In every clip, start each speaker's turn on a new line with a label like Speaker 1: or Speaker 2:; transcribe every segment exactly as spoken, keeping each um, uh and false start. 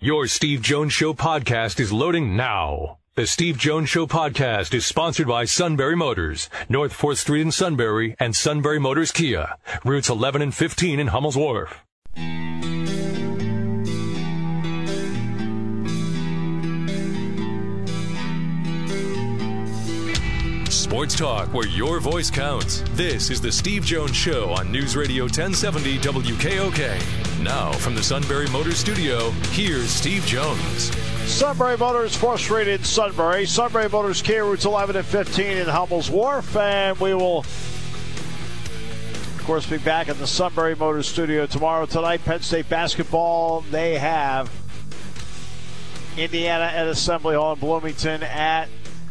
Speaker 1: Your Steve Jones Show podcast is loading now. The Steve Jones Show podcast is sponsored by Sunbury Motors, North fourth Street in Sunbury, and Sunbury Motors Kia, routes eleven and fifteen in Hummel's Wharf. Sports talk where your voice counts. This is the Steve Jones Show on News Radio ten seventy W K O K. Now, from the Sunbury Motors studio, here's Steve Jones.
Speaker 2: Sunbury Motors, fourth Street in Sunbury. Sunbury Motors Kia, routes eleven and fifteen in Hummel's Wharf. And we will, of course, be back in the Sunbury Motors studio tomorrow. Tonight, Penn State basketball. They have Indiana at Assembly Hall in Bloomington at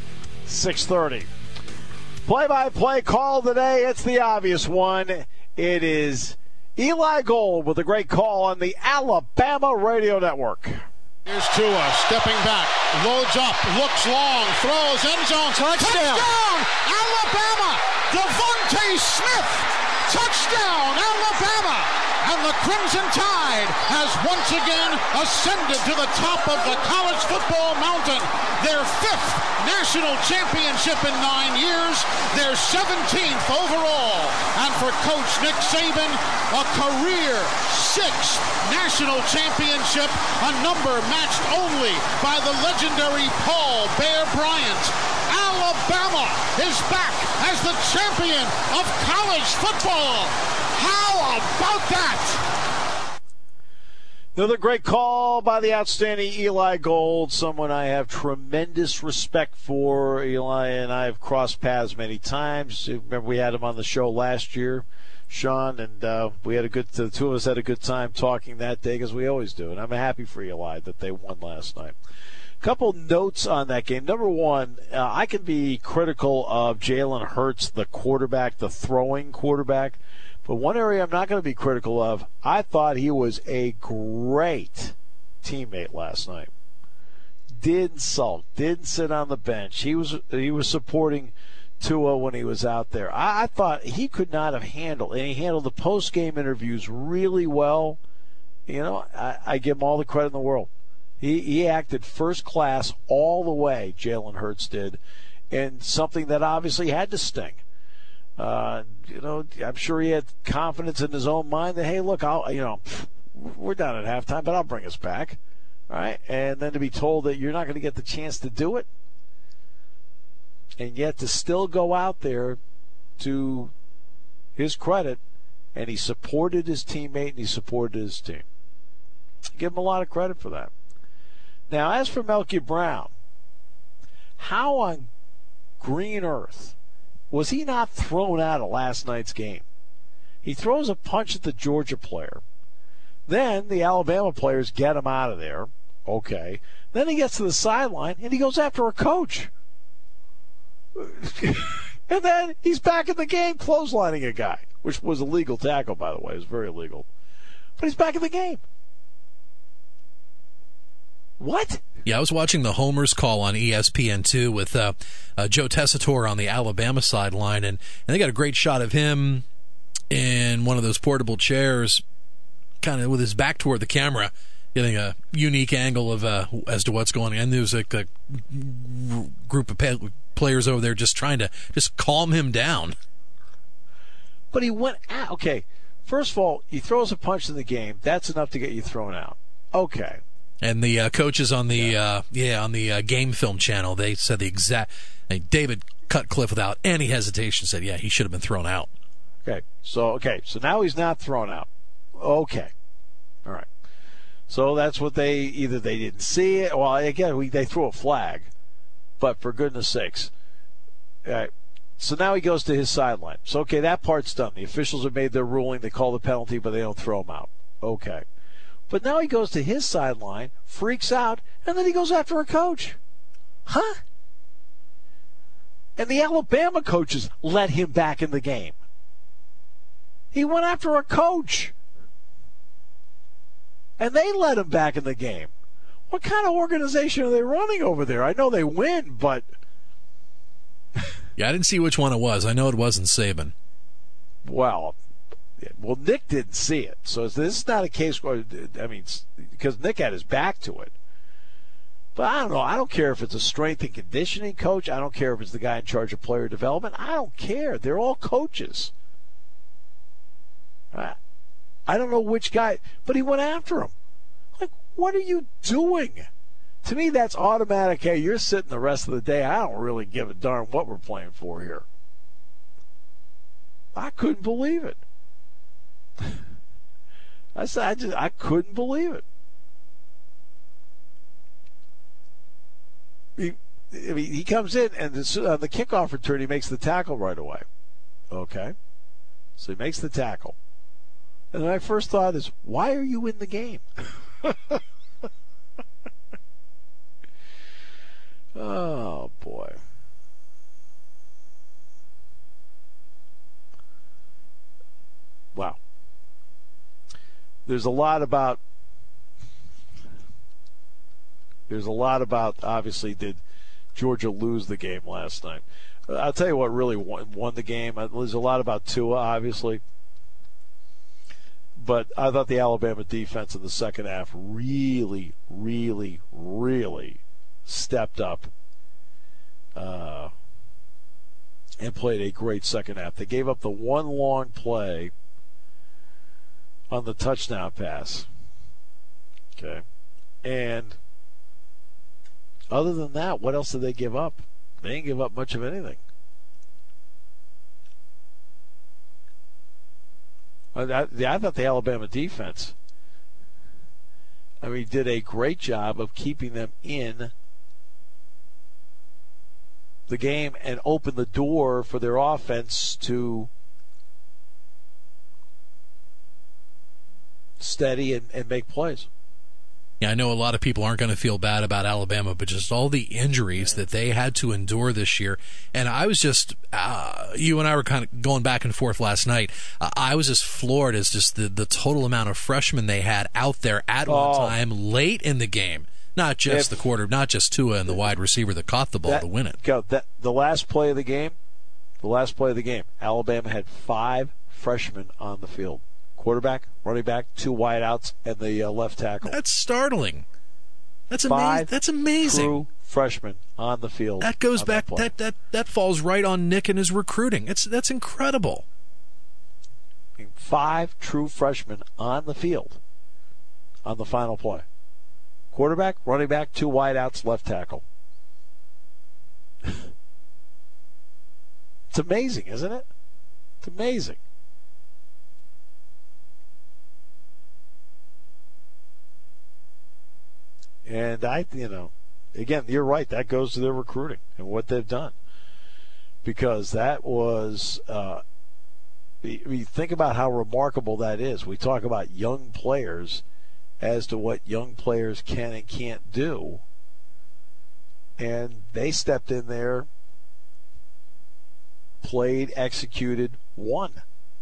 Speaker 2: six thirty. Play-by-play call today. It's the obvious one. It is Eli Gold with a great call on the Alabama Radio Network.
Speaker 3: Here's Tua stepping back, loads up, looks long, throws, end zone, touchdown! Touchdown, Alabama! Devontae Smith, touchdown, Alabama! And the Crimson Tide has once again ascended to the top of the college football mountain. Their fifth national championship in nine years, their seventeenth overall. And for Coach Nick Saban, a career sixth national championship, a number matched only by the legendary Paul Bear Bryant. Alabama is back as the champion of college football. How about that?
Speaker 2: Another great call by the outstanding Eli Gold, someone I have tremendous respect for. Eli and I have crossed paths many times. Remember, we had him on the show last year, Sean, and uh, we had a good. The two of us had a good time talking that day, as we always do. And I'm happy for Eli that they won last night. Couple notes on that game. Number one, uh, I can be critical of Jalen Hurts, the quarterback, the throwing quarterback. But one area I'm not going to be critical of, I thought he was a great teammate last night. Didn't sulk, didn't sit on the bench. He was he was supporting Tua when he was out there. I, I thought he could not have handled, and he handled the post-game interviews really well. You know, I, I give him all the credit in the world. He, he acted first class all the way, Jalen Hurts did, and something that obviously had to sting. Uh, you know, I'm sure he had confidence in his own mind that, hey, look, I'll, you know, we're down at halftime, but I'll bring us back, all right? And then to be told that you're not going to get the chance to do it, and yet to still go out there, to his credit, and he supported his teammate and he supported his team. Give him a lot of credit for that. Now, as for Melky Brown, how on green earth was he not thrown out of last night's game? He throws a punch at the Georgia player. Then the Alabama players get him out of there. Okay. Then he gets to the sideline, and he goes after a coach. And then he's back in the game clotheslining a guy, which was a legal tackle, by the way. It was very illegal. But he's back in the game. What?
Speaker 4: Yeah, I was watching the Homers call on E S P N two with uh, uh, Joe Tessitore on the Alabama sideline, and, and they got a great shot of him in one of those portable chairs, kind of with his back toward the camera, getting a unique angle of uh, as to what's going on. And there was like a group of players over there just trying to just calm him down.
Speaker 2: But he went out. Okay, first of all, he throws a punch in the game. That's enough to get you thrown out. Okay.
Speaker 4: And the uh, coaches on the yeah, uh, yeah on the uh, Game Film channel, they said the exact. Like David Cutcliffe, without any hesitation, said, "Yeah, he should have been thrown out."
Speaker 2: Okay, so okay, so now he's not thrown out. Okay, all right. So that's what they either they didn't see it. Well, again, we, they threw a flag, but for goodness sakes, all right. So now he goes to his sideline. So okay, that part's done. The officials have made their ruling. They call the penalty, but they don't throw him out. Okay. But now he goes to his sideline, freaks out, and then he goes after a coach. Huh? And the Alabama coaches let him back in the game. He went after a coach. And they let him back in the game. What kind of organization are they running over there? I know they win, but...
Speaker 4: Yeah, I didn't see which one it was. I know it wasn't Saban.
Speaker 2: Well, well, Nick didn't see it. So this is not a case where, I mean, because Nick had his back to it. But I don't know. I don't care if it's a strength and conditioning coach. I don't care if it's the guy in charge of player development. I don't care. They're all coaches. I, I don't know which guy, but he went after him. Like, what are you doing? To me, that's automatic. Hey, you're sitting the rest of the day. I don't really give a darn what we're playing for here. I couldn't believe it. I said, I just, I couldn't believe it. He, I mean, he comes in, and on the kickoff return, he makes the tackle right away. Okay. So he makes the tackle. And my first thought is, why are you in the game? Oh, boy. Wow. There's a lot about There's a lot about, obviously, did Georgia lose the game last night? I'll tell you what really won, won the game. There's a lot about Tua, obviously. But I thought the Alabama defense in the second half really, really, really stepped up uh, and played a great second half. They gave up the one long play on the touchdown pass. Okay. And other than that, what else did they give up? They didn't give up much of anything. I, I, I thought the Alabama defense, I mean, did a great job of keeping them in the game and opened the door for their offense to steady and, and make plays.
Speaker 4: Yeah, I know a lot of people aren't going to feel bad about Alabama, but just all the injuries that they had to endure this year. And I was just, uh, you and I were kind of going back and forth last night. Uh, I was just floored as just the, the total amount of freshmen they had out there at
Speaker 2: oh.
Speaker 4: one time late in the game. Not just if, the quarter, not just Tua and the wide receiver that caught the ball
Speaker 2: that,
Speaker 4: to win it.
Speaker 2: Go, that, the last play of the game, the last play of the game, Alabama had five freshmen on the field. Quarterback, running back, two wideouts, and the uh, left tackle.
Speaker 4: That's startling. That's amazing. That's amazing.
Speaker 2: True freshmen on the field.
Speaker 4: That goes back. That, that that that falls right on Nick and his recruiting. It's that's incredible.
Speaker 2: Five true freshmen on the field on the final play. Quarterback, running back, two wideouts, left tackle. It's amazing, isn't it? It's amazing. And I, you know, again, you're right. That goes to their recruiting and what they've done. Because that was, uh, I mean, think about how remarkable that is. We talk about young players as to what young players can and can't do. And they stepped in there, played, executed, won.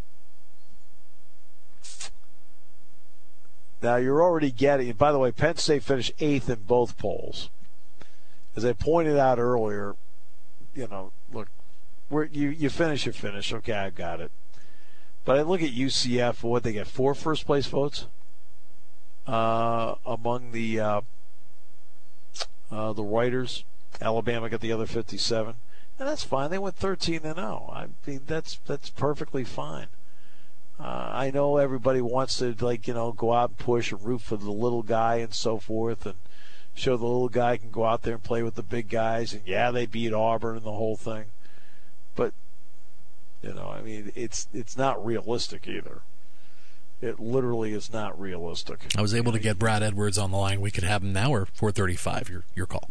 Speaker 2: Now, you're already getting, by the way, Penn State finished eighth in both polls. As I pointed out earlier, you know, look, we're, you, you finish, you finish. Okay, I got it. But I look at U C F, what they get, four first-place votes uh, among the uh, uh, the writers. Alabama got the other fifty-seven. And that's fine. They went thirteen and oh. I mean, that's that's perfectly fine. Uh, I know everybody wants to, like, you know, go out and push and root for the little guy and so forth and show the little guy can go out there and play with the big guys. And, yeah, they beat Auburn and the whole thing. But, you know, I mean, it's it's not realistic either. It literally is not realistic.
Speaker 4: I was able to get Brad Edwards on the line. We could have him now or four thirty-five. Your, your call.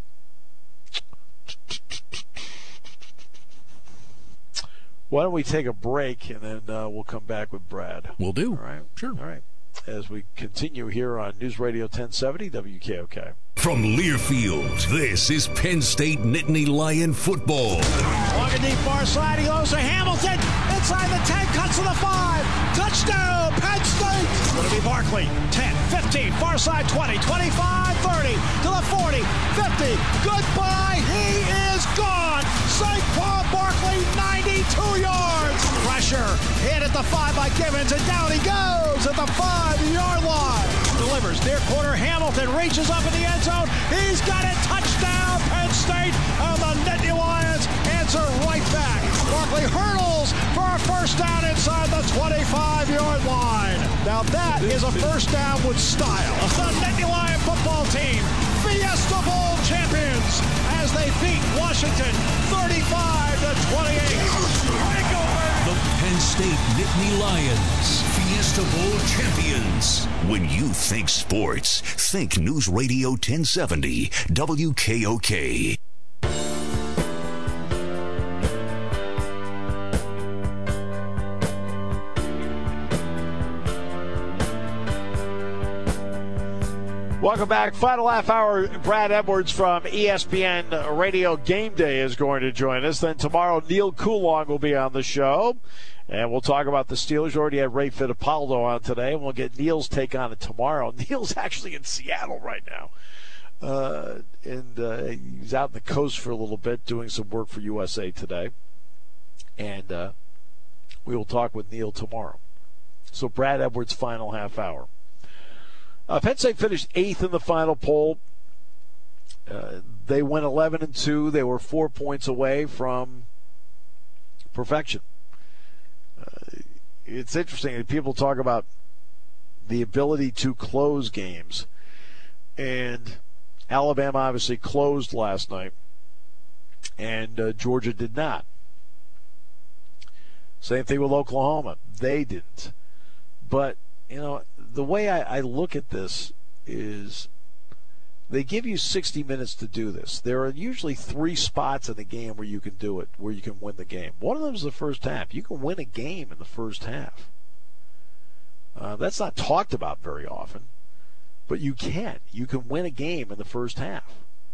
Speaker 2: Why don't we take a break, and then uh, we'll come back with Brad.
Speaker 4: We'll do.
Speaker 2: All right.
Speaker 4: Sure.
Speaker 2: All right. As we continue here on News Radio ten seventy W K O K.
Speaker 5: From Learfield, this is Penn State Nittany Lion football.
Speaker 3: Long and deep far side, he goes to Hamilton. Inside the ten, cuts to the five. Touchdown, Penn State. It's going to be Barkley. ten, fifteen, far side twenty, twenty-five, thirty, to the forty, fifty. Goodbye, he is gone. Saquon Barkley, ninety-two yards. Rush pressure. Hit at the five by Givens, and down he goes at the five-yard line. Delivers near corner. Hamilton reaches up in the end zone. He's got it. Touchdown, Penn State. And the Nittany Lions answer right back. Barkley hurdles for a first down inside the twenty-five-yard line. Now that is a first down with style. The Nittany Lion football team, Fiesta Bowl champions, as they beat Washington thirty-five to twenty-eight.
Speaker 5: The Penn State Nittany Lions, Fiesta Bowl champions. When you think sports, think News Radio ten seventy, W K O K.
Speaker 2: Welcome back. Final half hour. Brad Edwards from E S P N Radio Game Day is going to join us. Then tomorrow, Neil Coulon will be on the show. And we'll talk about the Steelers. We already had Ray Fittipaldo on today. And we'll get Neil's take on it tomorrow. Neil's actually in Seattle right now. Uh, and uh, he's out on the coast for a little bit doing some work for U S A Today. And uh, we will talk with Neil tomorrow. So Brad Edwards' final half hour. Uh, Penn State finished eighth in the final poll. Uh, they went eleven and two. They were four points away from perfection. Uh, it's interesting. People talk about the ability to close games. And Alabama obviously closed last night. And uh, Georgia did not. Same thing with Oklahoma. They didn't. But, you know, the way I, I look at this is they give you sixty minutes to do this. There are usually three spots in the game where you can do it, where you can win the game. One of them is the first half. You can win a game in the first half. Uh, that's not talked about very often, but you can. You can win a game in the first half.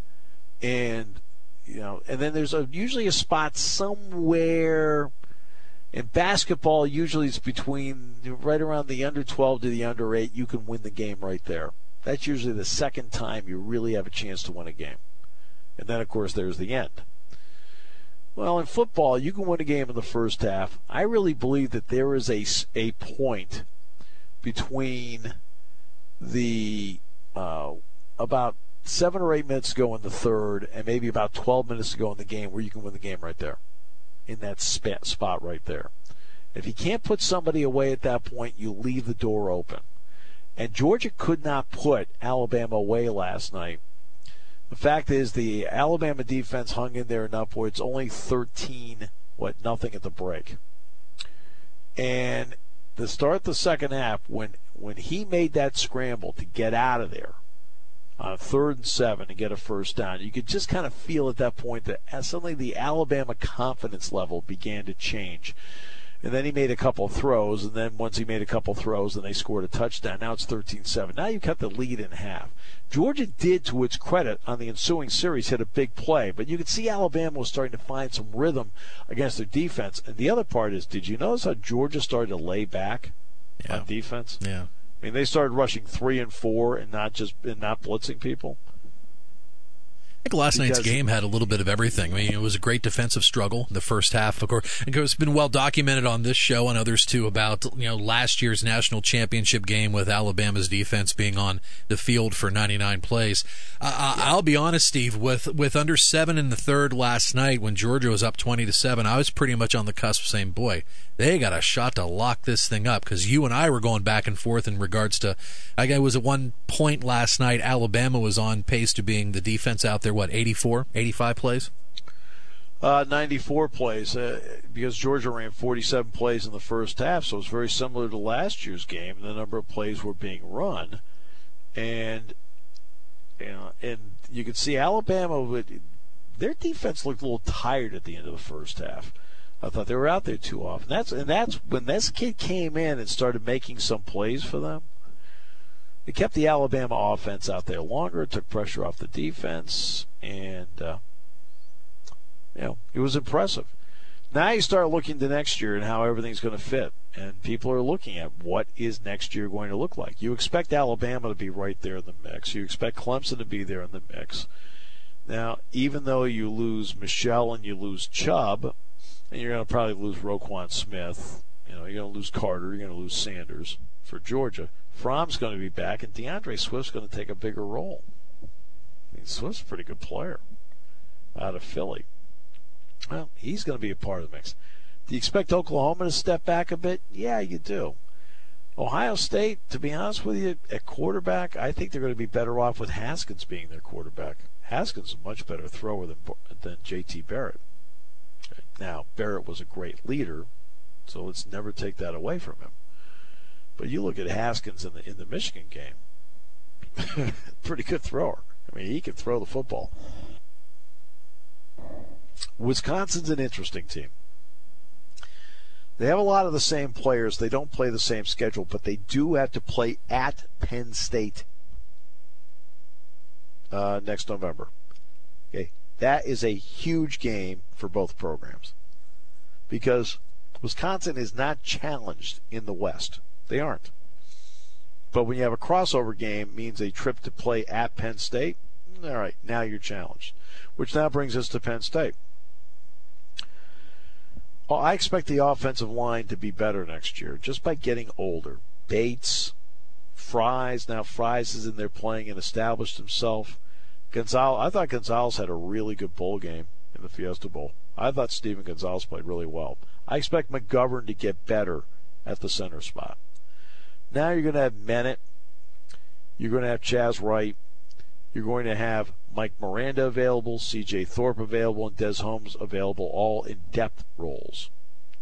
Speaker 2: And, you know, and then there's a, usually a spot somewhere. In basketball, usually it's between right around the under twelve to the under eight. You can win the game right there. That's usually the second time you really have a chance to win a game. And then, of course, there's the end. Well, in football, you can win a game in the first half. I really believe that there is a, a point between the uh, about seven or eight minutes to go in the third and maybe about twelve minutes to go in the game where you can win the game right there. In that spot right there. If you can't put somebody away at that point, you leave the door open. And Georgia could not put Alabama away last night. The fact is the Alabama defense hung in there enough where it's only thirteen, what, nothing at the break. And to start the second half, when, when he made that scramble to get out of there, on third and seven to get a first down, you could just kind of feel at that point that suddenly the Alabama confidence level began to change. And then he made a couple of throws, and then once he made a couple of throws, then they scored a touchdown. Now it's thirteen seven. Now you cut the lead in half. Georgia did, to its credit, on the ensuing series, hit a big play, but you could see Alabama was starting to find some rhythm against their defense. And the other part is, did you notice how Georgia started to lay back yeah. on defense?
Speaker 4: Yeah.
Speaker 2: I mean, they started rushing three and four and not just and not blitzing people.
Speaker 4: I think last night's game had a little bit of everything. I mean, it was a great defensive struggle in the first half. Of course, it's been well documented on this show and others too about you know last year's national championship game with Alabama's defense being on the field for ninety-nine plays. Uh, I'll be honest, Steve, with with under seven in the third last night when Georgia was up twenty to seven, I was pretty much on the cusp saying, boy, they got a shot to lock this thing up, because you and I were going back and forth in regards to, I guess it was at one point last night, Alabama was on pace to being the defense out there, what, eighty-four, eighty-five plays?
Speaker 2: Uh, ninety-four plays, uh, because Georgia ran forty-seven plays in the first half, so it's very similar to last year's game. The number of plays were being run, and you know, and you could see Alabama would, their defense looked a little tired at the end of the first half. I thought they were out there too often. That's and that's when this kid came in and started making some plays for them. It kept the Alabama offense out there longer. It took pressure off the defense, and uh, you know it was impressive. Now you start looking to next year and how everything's going to fit, and people are looking at what is next year going to look like. You expect Alabama to be right there in the mix. You expect Clemson to be there in the mix. Now, even though you lose Michelle and you lose Chubb, And you're going to probably lose Roquan Smith. You know, you're going to lose Carter. You're going to lose Sanders for Georgia. Fromm's going to be back, and DeAndre Swift's going to take a bigger role. I mean, Swift's a pretty good player out of Philly. Well, he's going to be a part of the mix. Do you expect Oklahoma to step back a bit? Yeah, you do. Ohio State, to be honest with you, at quarterback, I think they're going to be better off with Haskins being their quarterback. Haskins is a much better thrower than than J T Barrett. Now, Barrett was a great leader, so let's never take that away from him. But you look at Haskins in the in the Michigan game, pretty good thrower. I mean, he can throw the football. Wisconsin's an interesting team. They have a lot of the same players. They don't play the same schedule, but they do have to play at Penn State uh, next November. Okay, that is a huge game for both programs because Wisconsin is not challenged in the West. They aren't. But when you have a crossover game, it means a trip to play at Penn State. All right, now you're challenged, which now brings us to Penn State. Well, I expect the offensive line to be better next year just by getting older. Bates, Fries, now Fries is in there playing and established himself. Gonzalez, I thought Gonzalez had a really good bowl game in the Fiesta Bowl. I thought Steven Gonzalez played really well. I expect McGovern to get better at the center spot. Now you're going to have Mennett. You're going to have Chaz Wright. You're going to have Mike Miranda available, C J Thorpe available, and Des Holmes available, all in depth roles.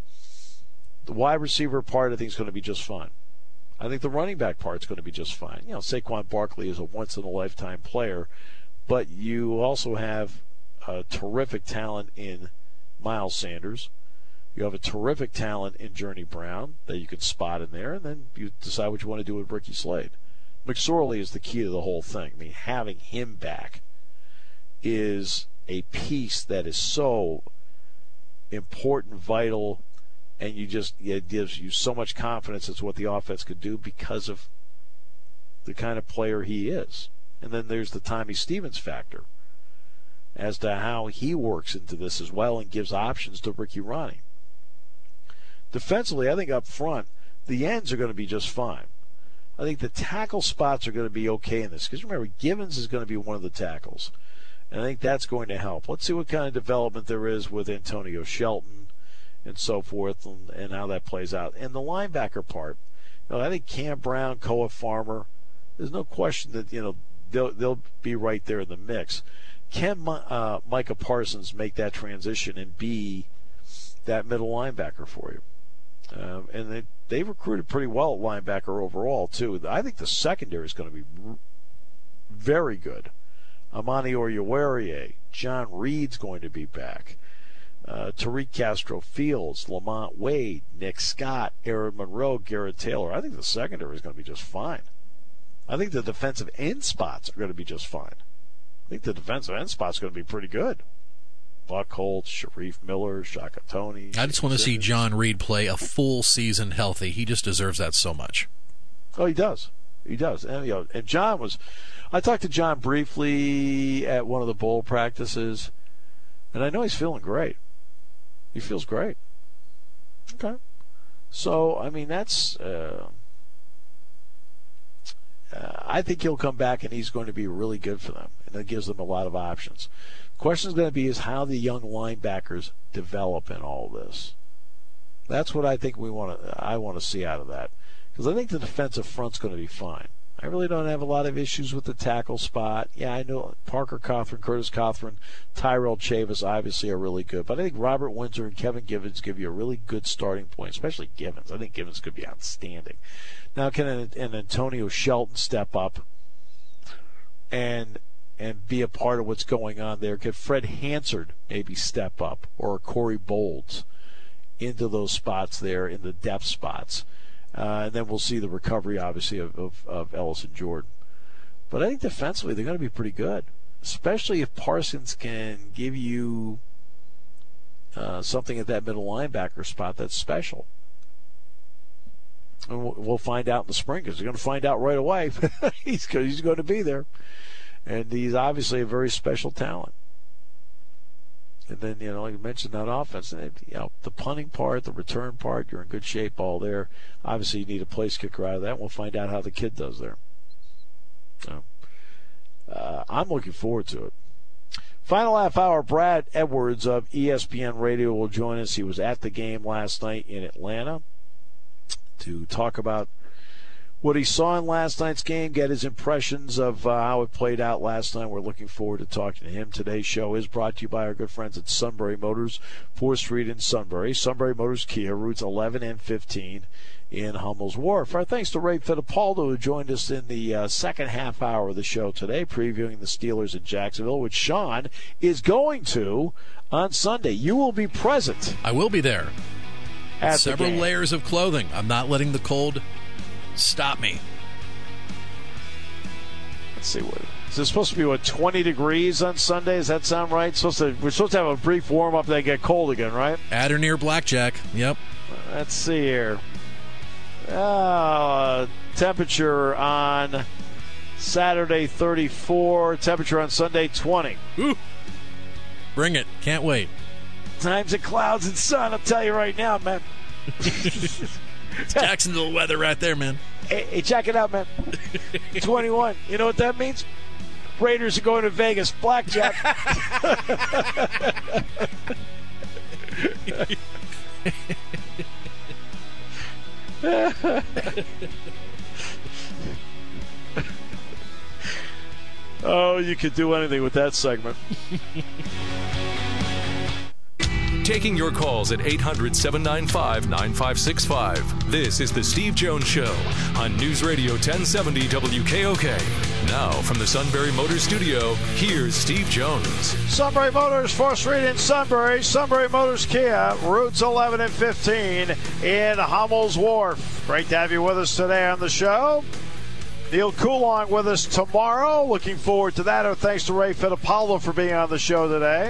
Speaker 2: The wide receiver part, I think, is going to be just fine. I think the running back part is going to be just fine. You know, Saquon Barkley is a once-in-a-lifetime player, but you also have a terrific talent in Miles Sanders. You have a terrific talent in Journey Brown that you can spot in there, and then you decide what you want to do with Ricky Slade. McSorley is the key to the whole thing. I mean, having him back is a piece that is so important, vital, and you just it gives you so much confidence as what the offense could do because of the kind of player he is. And then there's the Tommy Stevens factor as to how he works into this as well and gives options to Ricky Ronnie. Defensively, I think up front, the ends are going to be just fine. I think the tackle spots are going to be okay in this. Because remember, Givens is going to be one of the tackles. And I think that's going to help. Let's see what kind of development there is with Antonio Shelton and so forth and, and how that plays out. And the linebacker part, you know, I think Cam Brown, Koa Farmer, there's no question that, you know, they'll, they'll be right there in the mix. Can uh, Micah Parsons make that transition and be that middle linebacker for you? Um, and they, they recruited pretty well at linebacker overall, too. I think the secondary is going to be r- very good. Amani Oruwariye, John Reed's going to be back. Uh, Tariq Castro-Fields, Lamont Wade, Nick Scott, Aaron Monroe, Garrett Taylor. I think the secondary is going to be just fine. I think the defensive end spots are going to be just fine. I think the defensive end spots are going to be pretty good. Buck Holtz, Sharif Miller, Shaka Toney.
Speaker 4: I just want to see John Reed play a full season healthy. He just deserves that so much.
Speaker 2: Oh, he does. He does. And, you know, and John was – I talked to John briefly at one of the bowl practices, and I know he's feeling great. He feels great. Okay. So, I mean, that's uh, – uh, I think he'll come back and he's going to be really good for them, and that gives them a lot of options. Question is going to be is how the young linebackers develop in all this. That's what I think we want to. I want to see out of that because I think the defensive front's going to be fine. I really don't have a lot of issues with the tackle spot. Yeah, I know Parker Cothran, Curtis Cothran, Tyrell Chavis obviously are really good, but I think Robert Windsor and Kevin Givens give you a really good starting point, especially Givens. I think Givens could be outstanding. Now, can an, an Antonio Shelton step up and? and be a part of what's going on there? Could Fred Hansard maybe step up or Corey Bolds into those spots there in the depth spots? Uh, and then we'll see the recovery, obviously, of, of, of Ellison Jordan. But I think defensively they're going to be pretty good, especially if Parsons can give you uh, something at that middle linebacker spot that's special. And we'll, we'll find out in the spring because they're going to find out right away. he's, he's going to be there. And he's obviously a very special talent. And then, you know, you mentioned that offense. And, you know, the punting part, the return part, you're in good shape all there. Obviously, you need a place kicker out of that. We'll find out how the kid does there. So, uh, I'm looking forward to it. Final half hour, Brad Edwards of E S P N Radio will join us. He was at the game last night in Atlanta to talk about what he saw in last night's game, get his impressions of uh, how it played out last night. We're looking forward to talking to him. Today's show is brought to you by our good friends at Sunbury Motors, fourth Street in Sunbury. Sunbury Motors Kia, routes eleven and fifteen in Hummel's Wharf. Our thanks to Ray Fittipaldo, who joined us in the uh, second half hour of the show today, previewing the Steelers in Jacksonville, which Sean is going to on Sunday. You will be present.
Speaker 4: I will be there.
Speaker 2: At
Speaker 4: Several
Speaker 2: the game.
Speaker 4: layers of clothing. I'm not letting the cold stop me.
Speaker 2: Let's see what is it supposed to be. What, twenty degrees on Sunday? Does that sound right? Supposed to we're supposed to have a brief warm up, then get cold again, right?
Speaker 4: At or near blackjack. Yep.
Speaker 2: Let's see here. Uh, temperature on Saturday thirty-four. Temperature on Sunday twenty.
Speaker 4: Ooh. Bring it. Can't wait.
Speaker 2: Times of clouds and sun. I'll tell you right now, man.
Speaker 4: Jacksonville weather right there, man.
Speaker 2: Hey, hey, check it out, man. twenty-one. You know what that means? Raiders are going to Vegas. Blackjack. Oh, you could do anything with that segment.
Speaker 1: Taking your calls at eight hundred, seven nine five, nine five six five. This is The Steve Jones Show on News Radio ten seventy W K O K. Now, from the Sunbury Motors Studio, here's Steve Jones.
Speaker 2: Sunbury Motors, fourth Street in Sunbury. Sunbury Motors Kia, routes eleven and fifteen in Hummel's Wharf. Great to have you with us today on the show. Neil Coulon with us tomorrow. Looking forward to that. Our thanks to Ray Fittipaldo for being on the show today.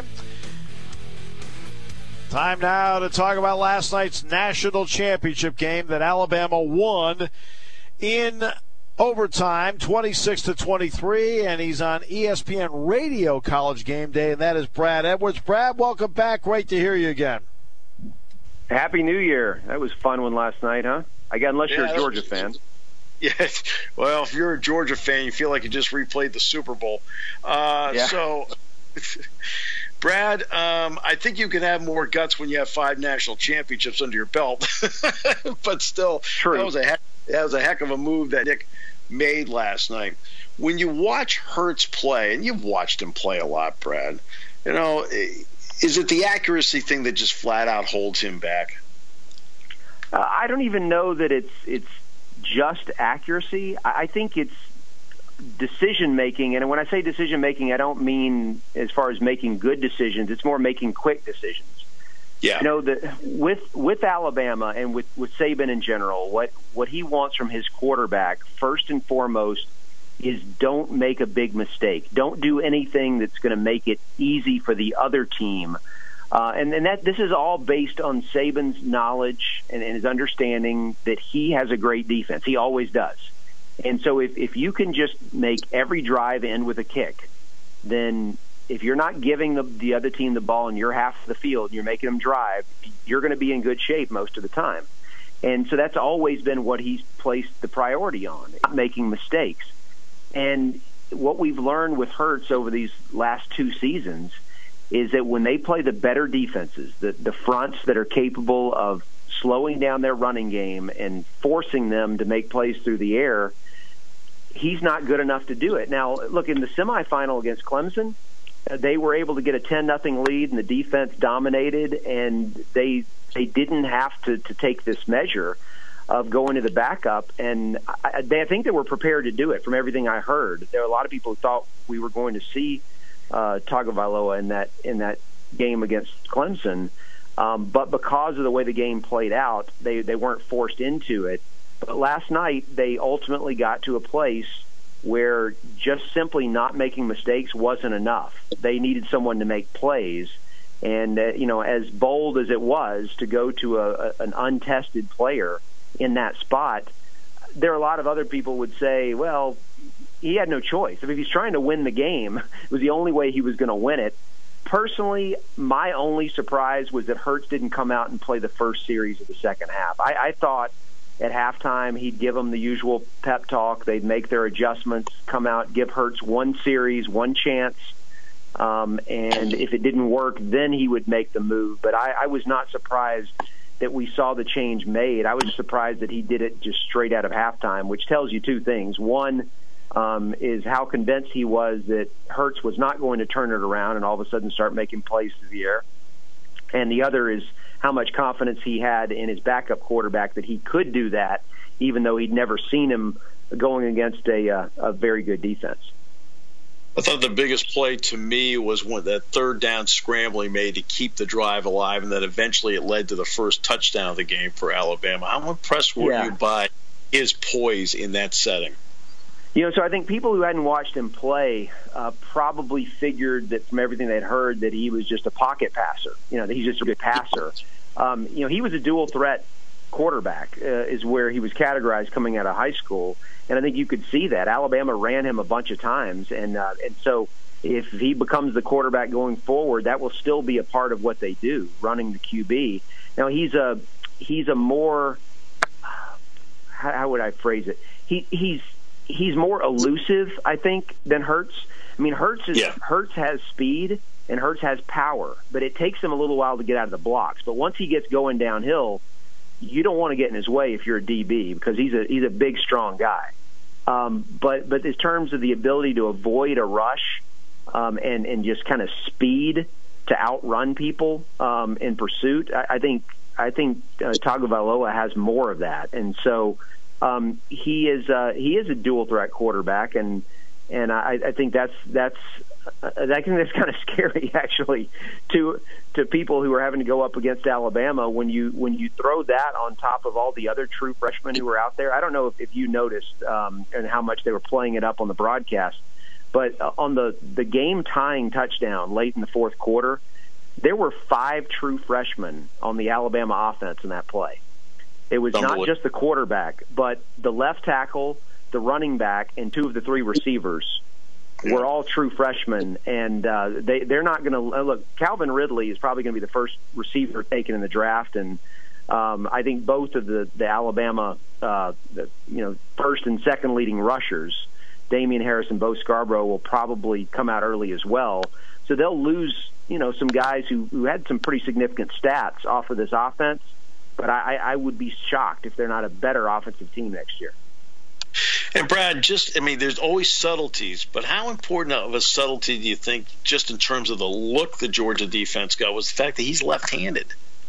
Speaker 2: Time now to talk about last night's national championship game that Alabama won in overtime, twenty-six to twenty-three, and he's on E S P N Radio College Game Day, and that is Brad Edwards. Brad, welcome back. Great to hear you again.
Speaker 6: Happy New Year. That was a fun one last night, huh? I got unless
Speaker 7: yeah,
Speaker 6: you're a Georgia fan.
Speaker 7: Yeah, well, if you're a Georgia fan, you feel like you just replayed the Super Bowl. Uh,
Speaker 6: yeah.
Speaker 7: So, Brad, um, I think you can have more guts when you have five national championships under your belt. But still,
Speaker 6: True.
Speaker 7: that was a heck, that was a heck of a move that Nick made last night. When you watch Hurts play, and you've watched him play a lot, Brad, you know, is it the accuracy thing that just flat out holds him back?
Speaker 6: Uh, I don't even know that it's it's just accuracy. I, I think it's decision making, and when I say decision making, I don't mean as far as making good decisions. It's more making quick decisions.
Speaker 7: Yeah.
Speaker 6: You know, the, with with Alabama and with, with Saban in general, what what he wants from his quarterback first and foremost is don't make a big mistake. Don't do anything that's going to make it easy for the other team. Uh, and, and that this is all based on Saban's knowledge and, and his understanding that he has a great defense. He always does. And so if, if you can just make every drive end with a kick, then if you're not giving the, the other team the ball and you're half of the field and you're making them drive, you're going to be in good shape most of the time. And so that's always been what he's placed the priority on, not making mistakes. And what we've learned with Hurts over these last two seasons is that when they play the better defenses, the, the fronts that are capable of slowing down their running game and forcing them to make plays through the air, he's not good enough to do it. Now, look, in the semifinal against Clemson, uh, they were able to get a ten nothing lead, and the defense dominated, and they they didn't have to, to take this measure of going to the backup, and I, they, I think they were prepared to do it from everything I heard. There were a lot of people who thought we were going to see uh, Tagovailoa in that in that game against Clemson, um, but because of the way the game played out, they, they weren't forced into it. But last night, they ultimately got to a place where just simply not making mistakes wasn't enough. They needed someone to make plays. And, uh, you know, as bold as it was to go to a, a, an untested player in that spot, there are a lot of other people would say, well, he had no choice. I mean, if he's trying to win the game, it was the only way he was going to win it. personally, my only surprise was that Hurts didn't come out and play the first series of the second half. I, I thought at halftime he'd give them the usual pep talk. They'd make their adjustments, come out, give Hurts one series, one chance. Um, and if it didn't work, then he would make the move. But I, I was not surprised that we saw the change made. I was surprised that he did it just straight out of halftime, which tells you two things. One um, is how convinced he was that Hurts was not going to turn it around and all of a sudden start making plays through the air. And the other is how much confidence he had in his backup quarterback that he could do that, even though he'd never seen him going against a, uh, a very good defense.
Speaker 7: I thought the biggest play to me was when that third down scramble he made to keep the drive alive, and that eventually it led to the first touchdown of the game for Alabama. How impressed were
Speaker 6: yeah.
Speaker 7: you by his poise in that setting?
Speaker 6: You know, so I think people who hadn't watched him play uh, probably figured that from everything they'd heard that he was just a pocket passer, you know, that he's just a good passer. Um, you know, he was a dual threat quarterback uh, is where he was categorized coming out of high school. And I think you could see that. Alabama ran him a bunch of times. And uh, and so if he becomes the quarterback going forward, that will still be a part of what they do, running the Q B. Now, he's a he's a more, how, how would I phrase it? He He's he's more elusive, I think, than Hurts. I mean, Hurts is,
Speaker 7: yeah.
Speaker 6: Hurts has speed and Hurts has power, but it takes him a little while to get out of the blocks. But once he gets going downhill, you don't want to get in his way if you're a D B because he's a he's a big, strong guy. Um, but but in terms of the ability to avoid a rush um, and and just kind of speed to outrun people um, in pursuit, I, I think I think uh, Tagovailoa has more of that, and so um, he is uh, he is a dual threat quarterback, and and I, I think that's that's. Uh, that can, that's kind of scary, actually, to to people who are having to go up against Alabama when you when you throw that on top of all the other true freshmen who were out there. I don't know if, if you noticed um, and how much they were playing it up on the broadcast, but uh, on the, the game-tying touchdown late in the fourth quarter, there were five true freshmen on the Alabama offense in that play. It was not just the quarterback, but the left tackle, the running back, and two of the three receivers were all true freshmen, and uh, they, they're not going to – look, Calvin Ridley is probably going to be the first receiver taken in the draft, and um, I think both of the, the Alabama uh, the, you know, first and second leading rushers, Damian Harris and Bo Scarborough, will probably come out early as well. So they'll lose, you know, some guys who, who had some pretty significant stats off of this offense, but I, I would be shocked if they're not a better offensive team next year.
Speaker 7: And Brad, just, I mean, there's always subtleties, but how important of a subtlety do you think, just in terms of the look the Georgia defense got, was the fact that he's left-handed?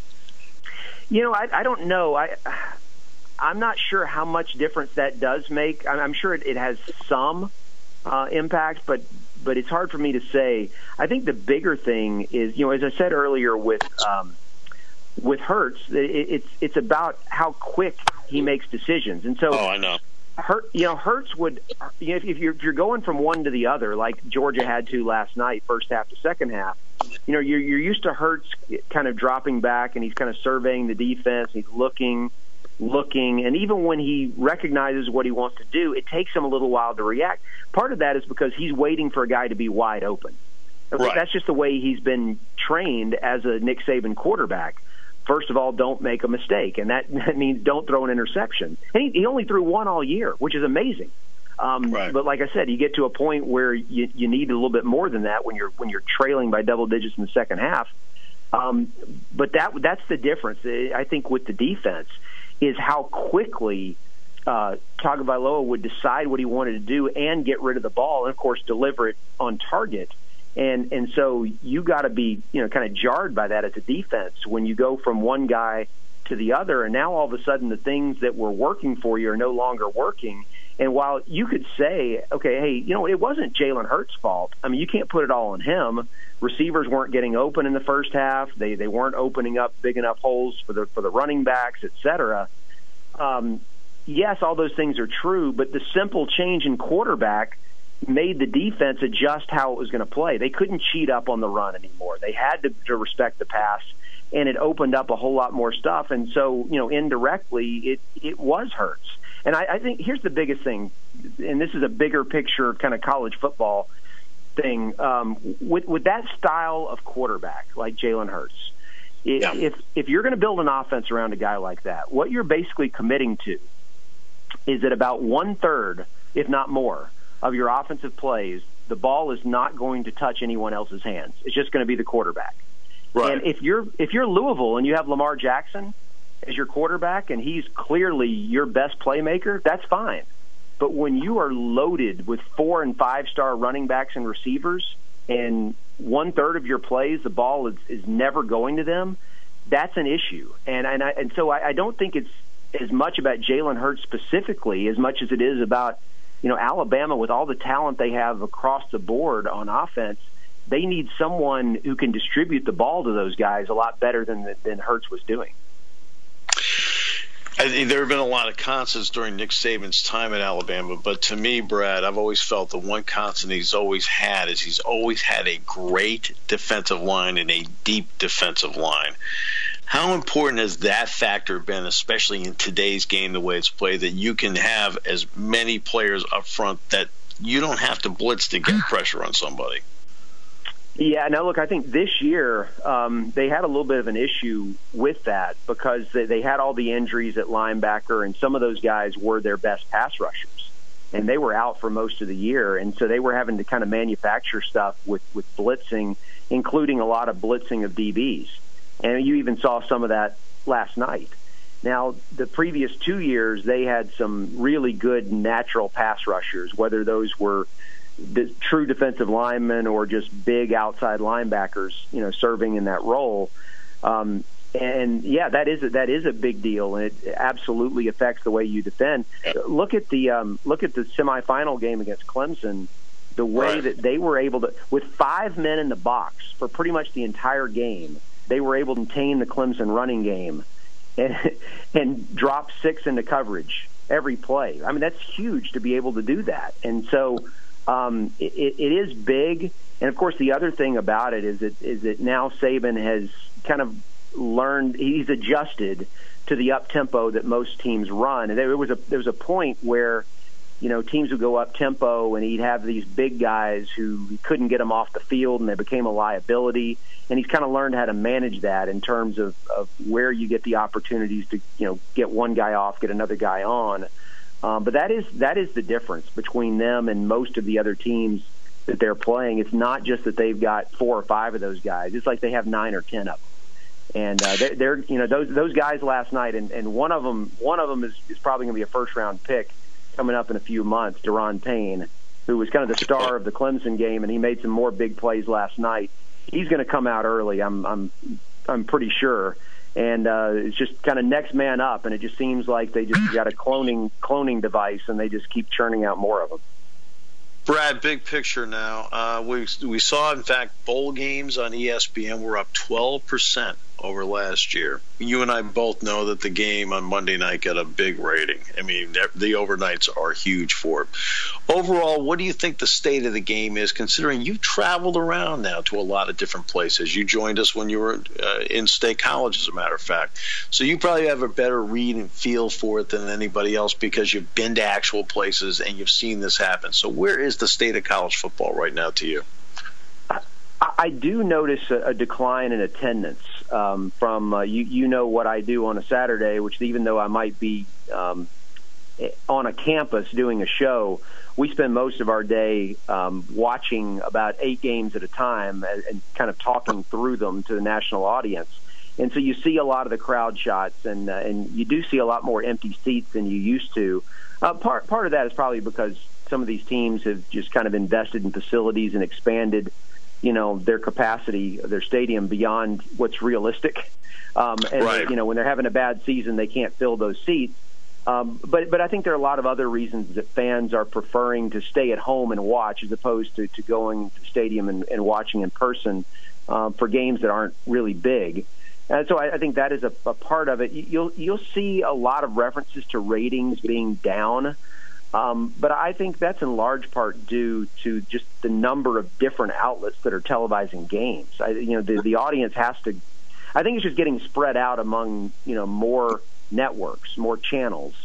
Speaker 6: You know, I, I don't know. I, I'm not sure how much difference that does make. I'm sure it, it has some uh, impact, but but it's hard for me to say. I think the bigger thing is, you know, as I said earlier with um, with Hurts, it, it's it's about how quick he makes decisions, and so.
Speaker 7: Oh, I know.
Speaker 6: Hurt, you know, Hurts would, you know, if you're, if you're going from one to the other, like Georgia had to last night, first half to second half, you know, you're, you're used to Hurts kind of dropping back and he's kind of surveying the defense. He's looking, looking, and even when he recognizes what he wants to do, it takes him a little while to react. Part of that is because he's waiting for a guy to be wide open.
Speaker 7: Right.
Speaker 6: That's just the way he's been trained as a Nick Saban quarterback. First of all, don't make a mistake, and that, that means don't throw an interception. And he, he only threw one all year, which is amazing. Um,
Speaker 7: right.
Speaker 6: But like I said, you get to a point where you, you need a little bit more than that when you're when you're trailing by double digits in the second half. Um, but that that's the difference, I think, with the defense is how quickly uh, Tagovailoa would decide what he wanted to do and get rid of the ball, and of course deliver it on target. And and so you got to be, you know, kind of jarred by that as a defense when you go from one guy to the other, and now all of a sudden the things that were working for you are no longer working. And while you could say, okay, hey, you know, it wasn't Jalen Hurts' fault. I mean, you can't put it all on him. Receivers weren't getting open in the first half. They they weren't opening up big enough holes for the for the running backs, et cetera. Um, yes, all those things are true, but the simple change in quarterback made the defense adjust how it was going to play. They couldn't cheat up on the run anymore. They had to, to respect the pass, and it opened up a whole lot more stuff. And so, you know, indirectly, it, it was Hurts. And I, I think here's the biggest thing, and this is a bigger picture kind of college football. thing. Um, with, with that style of quarterback, like Jalen Hurts, if, yeah. if, if you're going to build an offense around a guy like that, what you're basically committing to is that about one-third, if not more, of your offensive plays, the ball is not going to touch anyone else's hands. It's just going to be the quarterback.
Speaker 7: Right.
Speaker 6: And if you're if you're Louisville and you have Lamar Jackson as your quarterback and he's clearly your best playmaker, that's fine. But when you are loaded with four and five star running backs and receivers, and one third of your plays the ball is, is never going to them, that's an issue. And and I, and so I, I don't think it's as much about Jalen Hurts specifically as much as it is about, you know, Alabama with all the talent they have across the board on offense. They need someone who can distribute the ball to those guys a lot better than than Hurts was doing.
Speaker 7: I think there have been a lot of constants during Nick Saban's time at Alabama, but to me, Brad, I've always felt the one constant he's always had is he's always had a great defensive line and a deep defensive line. How important has that factor been, especially in today's game, the way it's played, that you can have as many players up front that you don't have to blitz to get pressure on somebody?
Speaker 6: Yeah, now look, I think this year um, they had a little bit of an issue with that because they, they had all the injuries at linebacker, and some of those guys were their best pass rushers, and they were out for most of the year, and so they were having to kind of manufacture stuff with, with blitzing, including a lot of blitzing of D Bs. And you even saw some of that last night. Now, the previous two years, they had some really good natural pass rushers, whether those were the true defensive linemen or just big outside linebackers, you know, serving in that role. Um, and yeah, that is a, that is a big deal, and it absolutely affects the way you defend. Look at the um, look at the semifinal game against Clemson. The way
Speaker 7: right.
Speaker 6: that they were able to, with five men in the box for pretty much the entire game, they were able to contain the Clemson running game and and drop six into coverage every play. I mean, that's huge to be able to do that. And so um, it, it is big. And, of course, the other thing about it is that, is that now Saban has kind of learned, he's adjusted to the up-tempo that most teams run. And there was a there was a point where, you know, teams would go up-tempo and he'd have these big guys who he couldn't get them off the field and they became a liability. And he's kind of learned how to manage that in terms of, of where you get the opportunities to, you know, get one guy off, get another guy on. Um, but that is that is the difference between them and most of the other teams that they're playing. It's not just that they've got four or five of those guys. It's like they have nine or ten of them. And uh, they're, they're, you know, those those guys last night, and, and one of them one of them is, is probably going to be a first round pick coming up in a few months, Daron Payne, who was kind of the star of the Clemson game, and he made some more big plays last night. He's going to come out early, I'm I'm I'm pretty sure, and uh, it's just kind of next man up. And it just seems like they just got a cloning cloning device, and they just keep churning out more of them.
Speaker 7: Brad, big picture now. Uh, we we saw, in fact, bowl games on E S P N were up twelve percent over last year. You and I both know that the game on Monday night got a big rating. I mean, the overnights are huge for it. Overall, what do you think the state of the game is, considering you've traveled around now to a lot of different places? You joined us when you were uh, in State College, as a matter of fact. So you probably have a better read and feel for it than anybody else because you've been to actual places and you've seen this happen. So where is the state of college football right now to you?
Speaker 6: I do notice a, a decline in attendance um, from uh, you. You know what I do on a Saturday, which even though I might be um, on a campus doing a show, we spend most of our day um, watching about eight games at a time and, and kind of talking through them to the national audience. And so you see a lot of the crowd shots, and uh, and you do see a lot more empty seats than you used to. Uh, part part of that is probably because some of these teams have just kind of invested in facilities and expanded, you know, their capacity, their stadium beyond what's realistic. Um, and,
Speaker 7: right.
Speaker 6: you know, when they're having a bad season, they can't fill those seats. Um, but but I think there are a lot of other reasons that fans are preferring to stay at home and watch as opposed to, to going to the stadium and, and watching in person um, for games that aren't really big. And so I, I think that is a, a part of it. You'll you'll see a lot of references to ratings being down. Um, but I think that's in large part due to just the number of different outlets that are televising games. I, you know, the, the audience has to. I think it's just getting spread out among, you know, more networks, more channels.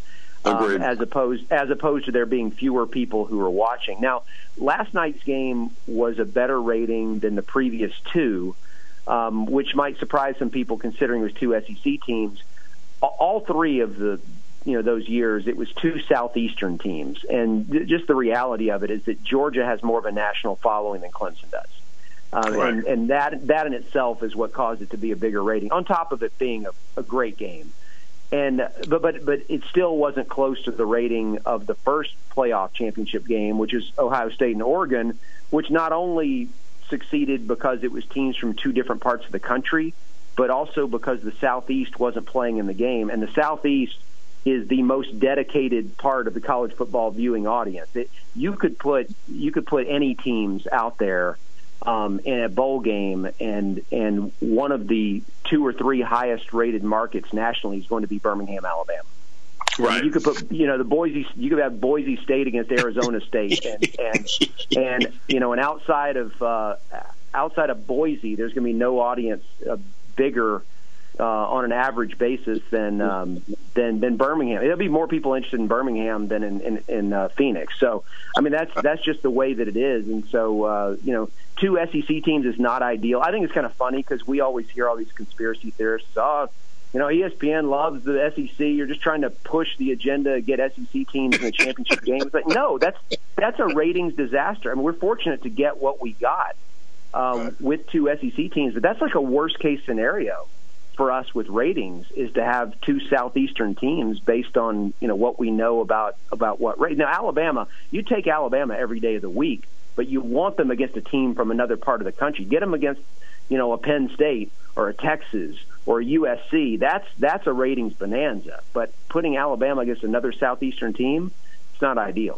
Speaker 6: um, as opposed as opposed to there being fewer people who are watching. Now, last night's game was a better rating than the previous two, um, which might surprise some people considering it was two S E C teams. All three of the you know those years, it was two Southeastern teams, and th- just the reality of it is that Georgia has more of a national following than Clemson does. Um,
Speaker 7: right.
Speaker 6: and, and that that in itself is what caused it to be a bigger rating, on top of it being a, a great game. And but but but it still wasn't close to the rating of the first playoff championship game, which is Ohio State and Oregon, which not only succeeded because it was teams from two different parts of the country, but also because the Southeast wasn't playing in the game. And the Southeast is the most dedicated part of the college football viewing audience. It, you could put you could put any teams out there Um, in a bowl game, and and one of the two or three highest rated markets nationally is going to be Birmingham, Alabama.
Speaker 7: Right.
Speaker 6: I mean, you could put, you know, the Boise. You could have Boise State against Arizona State, and and and you know, and outside of uh, outside of Boise, there's going to be no audience uh, bigger uh, on an average basis than um, than than Birmingham. There'll be more people interested in Birmingham than in in, in uh, Phoenix. So, I mean, that's that's just the way that it is, and so uh, you know. Two S E C teams is not ideal. I think it's kind of funny because we always hear all these conspiracy theorists. Oh, you know, E S P N loves the S E C. You're just trying to push the agenda, get S E C teams in the championship game. It's like, no, that's that's a ratings disaster. I mean, we're fortunate to get what we got um, with two S E C teams, but that's like a worst case scenario for us with ratings, is to have two Southeastern teams based on, you know, what we know about about what rate. Now, Alabama, you take Alabama every day of the week, but you want them against a team from another part of the country. Get them against, you know, a Penn State or a Texas or a U S C. That's that's a ratings bonanza. But putting Alabama against another Southeastern team, it's not ideal.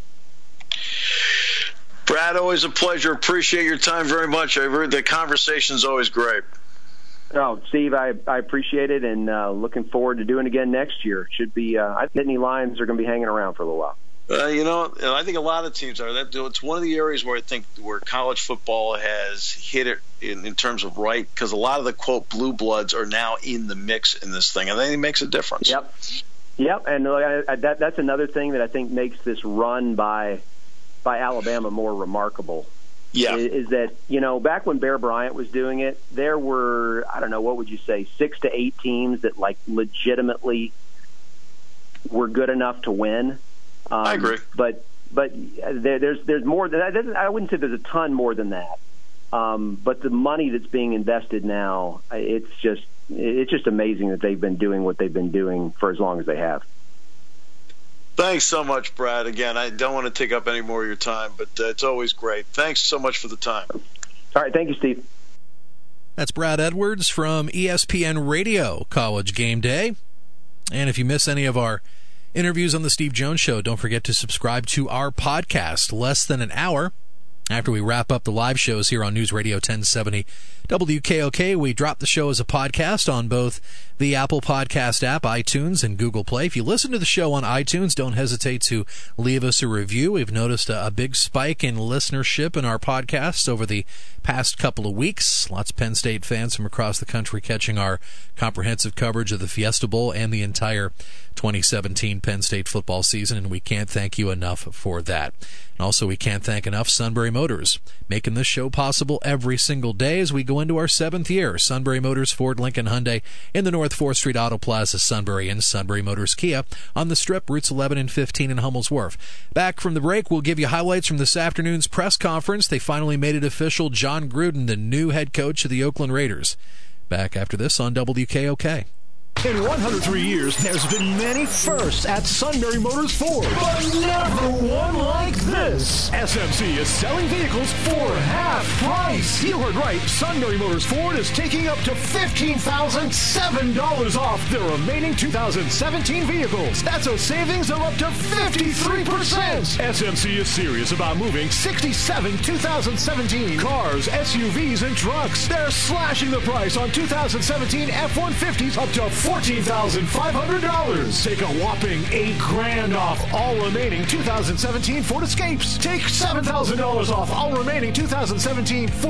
Speaker 7: Brad, always a pleasure. Appreciate your time very much. I've heard the conversation's always great.
Speaker 6: Oh, Steve, I, I appreciate it, and uh, looking forward to doing it again next year. Should be. Uh, I think Nittany Lions are going to be hanging around for a little while.
Speaker 7: Uh, you know, I think a lot of teams are. That it's one of the areas where I think where college football has hit it in, in terms of right, because a lot of the quote blue bloods are now in the mix in this thing, and I think it makes a difference.
Speaker 6: Yep, yep, and uh, I, that that's another thing that I think makes this run by by Alabama more remarkable.
Speaker 7: Yeah,
Speaker 6: is, is that, you know, back when Bear Bryant was doing it, there were, I don't know, what would you say, six to eight teams that like legitimately were good enough to win. Um,
Speaker 7: I agree,
Speaker 6: but but there, there's there's more than that. I wouldn't say there's a ton more than that. Um, but the money that's being invested now, it's just it's just amazing that they've been doing what they've been doing for as long as they have.
Speaker 7: Thanks so much, Brad. Again, I don't want to take up any more of your time, but uh, it's always great. Thanks so much for the time.
Speaker 6: All right, thank you, Steve.
Speaker 4: That's Brad Edwards from E S P N Radio College Game Day. And if you miss any of our interviews on the Steve Jones Show, don't forget to subscribe to our podcast less than an hour after we wrap up the live shows here on News Radio ten seventy W K O K. We drop the show as a podcast on both the Apple Podcast app, iTunes, and Google Play. If you listen to the show on iTunes, don't hesitate to leave us a review. We've noticed a, a big spike in listenership in our podcasts over the past couple of weeks. Lots of Penn State fans from across the country catching our comprehensive coverage of the Fiesta Bowl and the entire twenty seventeen Penn State football season, and we can't thank you enough for that. And also, we can't thank enough Sunbury Motors, making this show possible every single day as we go into our seventh year. Sunbury Motors, Ford, Lincoln, Hyundai in the North fourth Street Auto Plaza, Sunbury, and Sunbury Motors Kia on the Strip, routes eleven and fifteen in Hummel's Wharf. Back from the break, we'll give you highlights from this afternoon's press conference. They finally made it official. John Gruden, the new head coach of the Oakland Raiders. Back after this on W K O K.
Speaker 8: In one hundred three years, there's been many firsts at Sunbury Motors Ford, but never one like this. S M C is selling vehicles for half price. You heard right. Sunbury Motors Ford is taking up to fifteen thousand seven dollars off their remaining two thousand seventeen vehicles. That's a savings of up to fifty-three percent. S M C is serious about moving sixty-seven two thousand seventeen cars, S U Vs, and trucks. They're slashing the price on two thousand seventeen F one fifties up to fourteen thousand five hundred dollars. Take a whopping eight grand off all remaining two thousand seventeen Ford Escapes. Take seven thousand dollars off all remaining two thousand seventeen Ford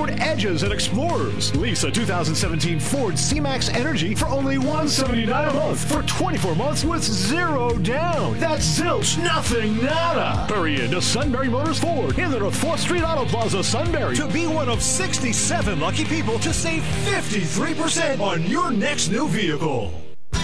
Speaker 8: Ford Edges and Explorers. Lease a two thousand seventeen Ford C-Max Energy for only one hundred seventy-nine dollars a month for twenty-four months with zero down. That's zilch, nothing, nada. Hurry in to Sunbury Motors Ford in the North fourth Street Auto Plaza, Sunbury, to be one of sixty-seven lucky people to save fifty-three percent on your next new vehicle.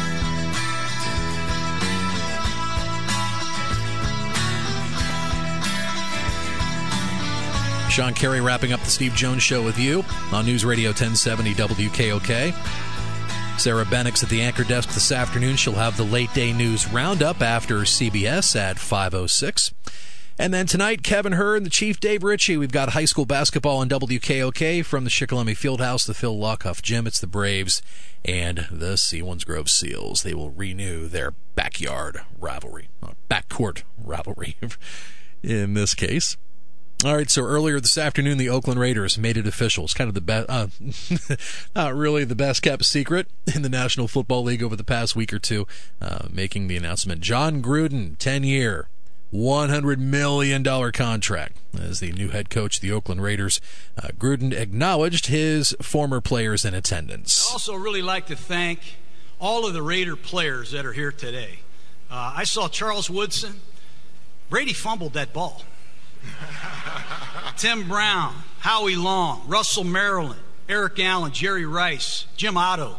Speaker 4: Sean Carey wrapping up the Steve Jones Show with you on News Radio ten seventy W K O K. Sarah Bennix at the anchor desk this afternoon. She'll have the late day news roundup after C B S at five oh six. And then tonight, Kevin Hurd, the Chief Dave Ritchie. We've got high school basketball on W K O K from the Shikellamy Fieldhouse, the Phil Lockhoff Gym. It's the Braves and the Sewensgrove Seals. They will renew their backyard rivalry, uh, backcourt rivalry in this case. All right, so earlier this afternoon, the Oakland Raiders made it official. It's kind of the best, uh, not really the best kept secret in the National Football League over the past week or two, uh, making the announcement. John Gruden, ten-year, one hundred million dollars contract as the new head coach of the Oakland Raiders. Uh, Gruden acknowledged his former players in attendance.
Speaker 9: I'd also really like to thank all of the Raider players that are here today. Uh, I saw Charles Woodson. Brady fumbled that ball. Tim Brown, Howie Long, Russell Maryland, Eric Allen, Jerry Rice, Jim Otto,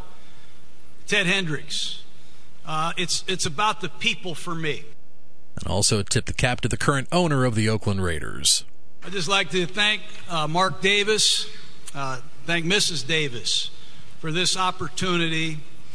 Speaker 9: Ted Hendricks. Uh, it's it's about the people for me.
Speaker 4: And also tip the cap to the current owner of the Oakland Raiders.
Speaker 9: I'd just like to thank uh, Mark Davis, uh, thank Missus Davis for this opportunity.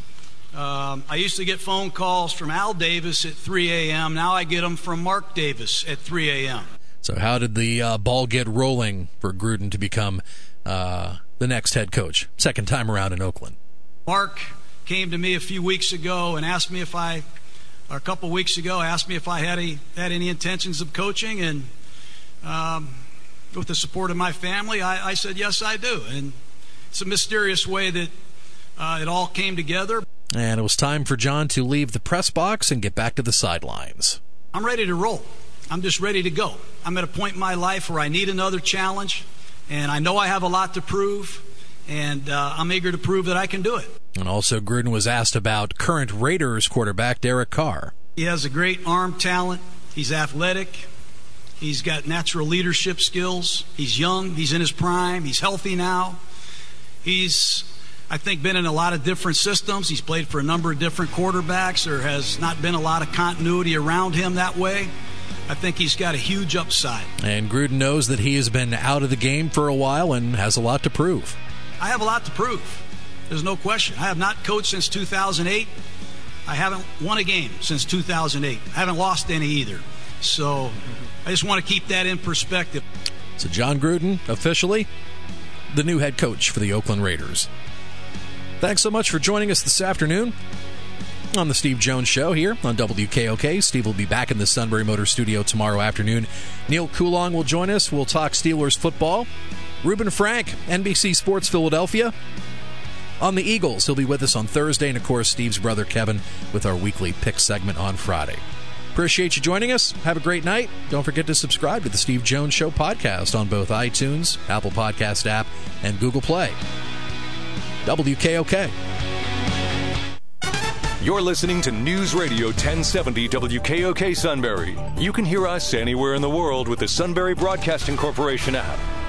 Speaker 9: Um, I used to get phone calls from Al Davis at three a.m. Now I get them from Mark Davis at three a.m.
Speaker 4: So how did the uh, ball get rolling for Gruden to become uh, the next head coach, second time around in Oakland?
Speaker 9: Mark came to me a few weeks ago and asked me if I, or a couple weeks ago, asked me if I had any, had any intentions of coaching. And um, with the support of my family, I, I said, yes, I do. And it's a mysterious way that uh, it all came together.
Speaker 4: And it was time for John to leave the press box and get back to the sidelines.
Speaker 9: I'm ready to roll. I'm just ready to go. I'm at a point in my life where I need another challenge, and I know I have a lot to prove, and uh, I'm eager to prove that I can do it.
Speaker 4: And also, Gruden was asked about current Raiders quarterback Derek Carr.
Speaker 9: He has a great arm talent. He's athletic. He's got natural leadership skills. He's young. He's in his prime. He's healthy now. He's, I think, been in a lot of different systems. He's played for a number of different quarterbacks. There has not been a lot of continuity around him that way. I think he's got a huge upside. And
Speaker 4: Gruden knows that he has been out of the game for a while and has a lot to prove.
Speaker 9: I have a lot to prove. There's no question. I have not coached since two thousand eight. I haven't won a game since two thousand eight. I haven't lost any either. So I just want to keep that in perspective.
Speaker 4: So John Gruden, officially the new head coach for the Oakland Raiders. Thanks so much for joining us this afternoon on the Steve Jones Show here on W K O K. Steve will be back in the Sunbury Motor Studio tomorrow afternoon. Neil Coulong will join us. We'll talk Steelers football. Reuben Frank, N B C Sports Philadelphia. On the Eagles, he'll be with us on Thursday. And, of course, Steve's brother Kevin with our weekly pick segment on Friday. Appreciate you joining us. Have a great night. Don't forget to subscribe to the Steve Jones Show podcast on both iTunes, Apple Podcast app, and Google Play. W K O K.
Speaker 1: You're listening to News Radio ten seventy W K O K Sunbury. You can hear us anywhere in the world with the Sunbury Broadcasting Corporation app.